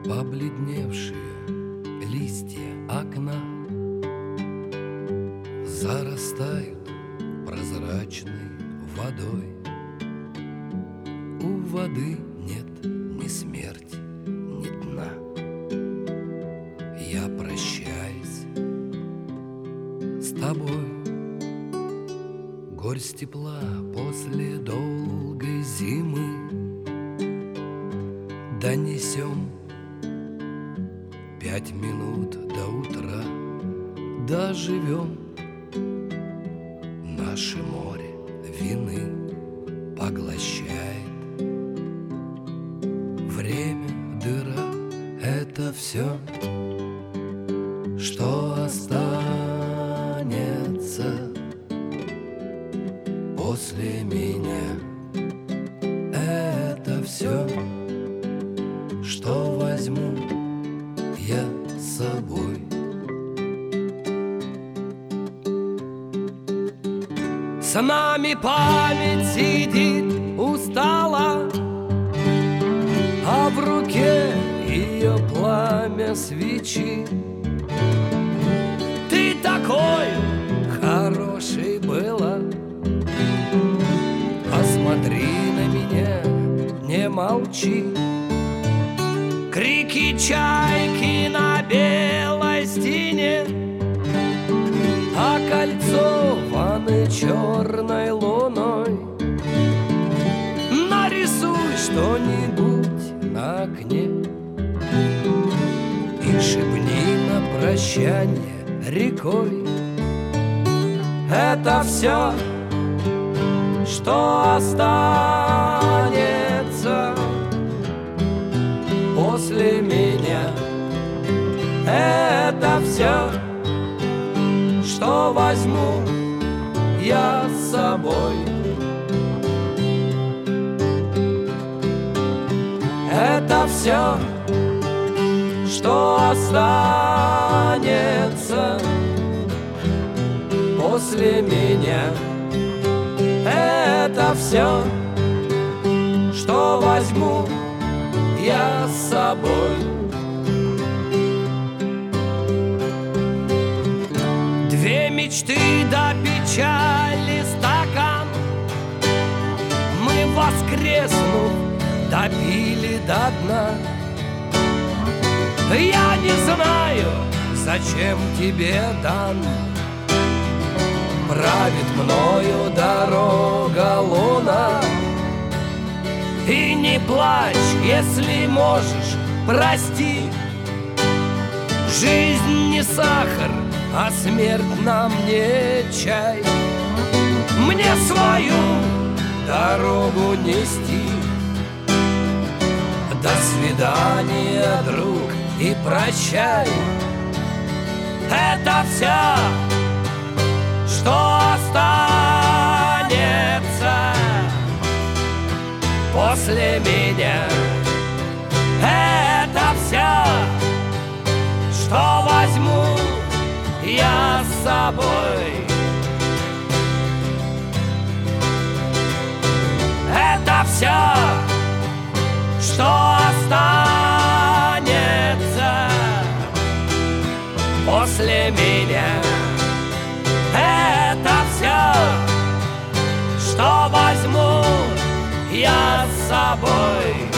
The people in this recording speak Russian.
Побледневшие листья окна зарастают прозрачной водой. У воды нет ни смерти, ни дна. Я прощаюсь с тобой. Горсть тепла после долгой зимы донесем 5 минут до утра. Доживем. Наше море вины поглощает. Время, дыра — это все, что останется после меня. Это все, что возьму я с собой. С нами память сидит устала, а в руке ее пламя свечи. Ты такой хороший была, посмотри на меня, не молчи. Крики чайки на белой стене, а кольцованы черной луной. Нарисуй что-нибудь на окне и шепни на прощанье рекой. Это все, что останется после меня. Это все, что возьму я с собой. Это все, что останется после меня. Это все, что возьму я с собой. Две мечты до печали стакан мы, воскреснув, допили до дна. Я не знаю, зачем тебе дан. Правит мною дорога луна. И не плачь, если можешь, прости. Жизнь не сахар, а смерть нам не чай. Мне свою дорогу нести. До свидания, друг, и прощай. Это все, что останется после меня. Это все, что возьму я с собой. Это все, что останется после меня. Это все, что возьму я с собой.